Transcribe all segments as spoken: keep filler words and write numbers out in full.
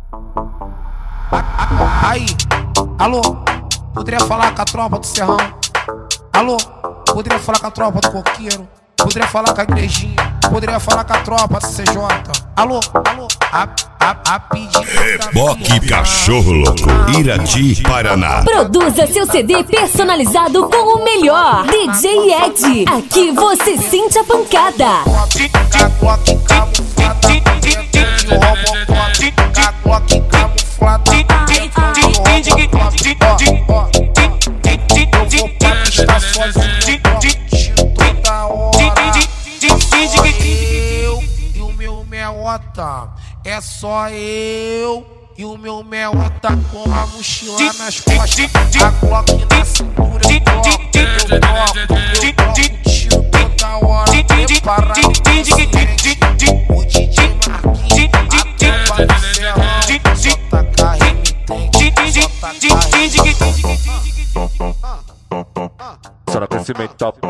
Aí, alô, poderia falar com a tropa do Serrão? Alô, poderia falar com a tropa do Coqueiro? Poderia falar com a igrejinha? Poderia falar com a tropa do C J? Alô, alô, a, a, a pedir. Reboque Cachorro Louco, Irati, Paraná. Produza seu C D personalizado com o melhor. D J Ed, aqui você sente a pancada. É só eu e o meu meota com a mochila nas costas, a Glock na cintura, eu toco, eu toco, eu toco, tiro toda hora, preparado pro acidente. O D J Marquinhos, a tropa do Serrão, só taca remitente, só taca remitente. Só no crescimento top.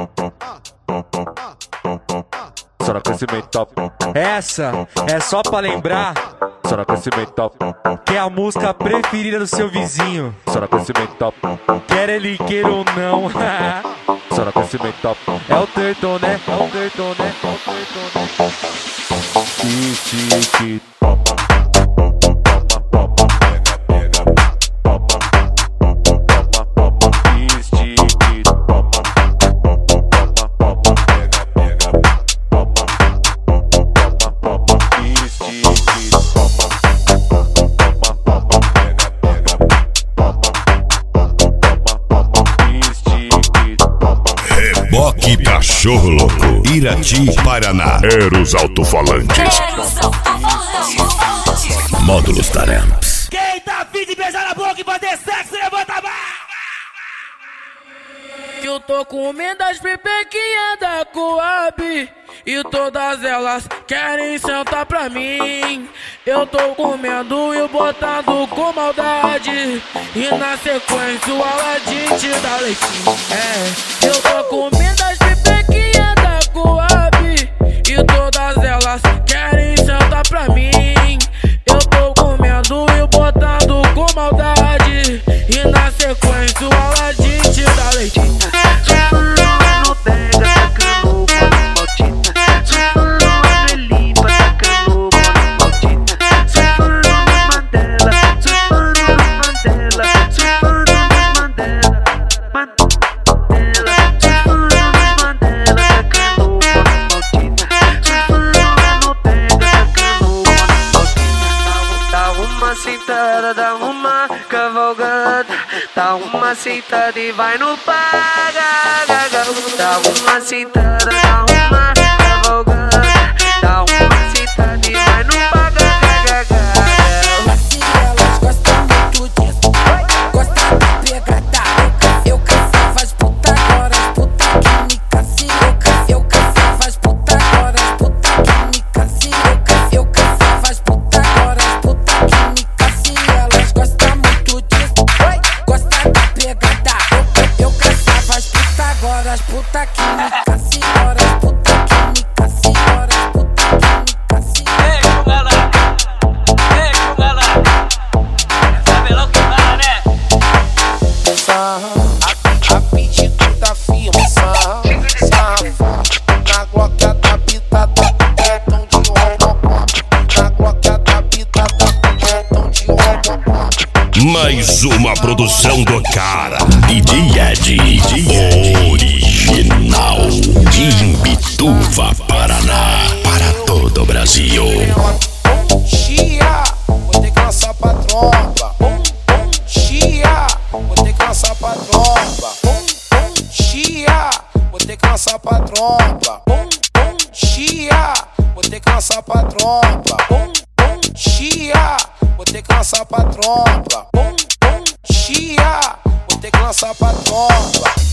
Só no crescimento top. Essa é só pra lembrar Só no crescimento top. que é a música preferida do seu vizinho. Só no crescimento top. Quer ele queira ou não. Só no crescimento top. É o Turton, né? É o Turton, né? É o Turton, né? Tic, tic, Reboque Cachorro Louco, Irati, Paraná. Eros Alto-Falantes. Módulos Taramps. Quem tá afim de beijar na boca e fazer sexo, levanta a mão! Que eu tô comendo as pepequinhas da Coab e todas elas querem sentar pra mim. Eu tô comendo e botando com maldade e na sequência o Aladim te dá leitinho. É, eu tô comendo as pepequinhas da Coab e todas elas querem sentar pra mim. Eu tô comendo e botando com maldade e na sequência o Aladim te dá leitinho. Dá uma cavalgada, dá uma sentada e vai no paga. Dá uma sentada, dá uma cavalgada, dá uma sentada e vai no paga. Se elas gostam muito disso, gostam da pegada. Eu cansava as puta, agora as puta que me cansam. Eu cansava as puta, agora as puta que me cansam. Eu cansava as puta, agora as puta que me cansam. Elas gostam muito disso, gostam da pegada. Eu cansava as puta, agora as puta que me cansam. Agora as puta que me cansam, agora as puta que me cansam. Ei, galera, ei, galera, sabe logo que vai, né? A, a pedido da firma, sarra, sarra, na Glock da pitada, retão de Robocop. Na Glock da pitada, retão de Robocop. Mais uma produção do cara, D J Ed, original de Imbituva, Paraná, para todo o Brasil. Bom dia, vou ter que lançar pra tropa. Bom, bom dia, vou ter que lançar pra tropa. Bom, bom dia, vou ter que lançar pra tropa. Bom, bom dia, vou ter que lançar pra tropa. Bom, bom dia, vou ter que lançar pra tropa. Bom, bom dia, vou ter que lançar pra tropa.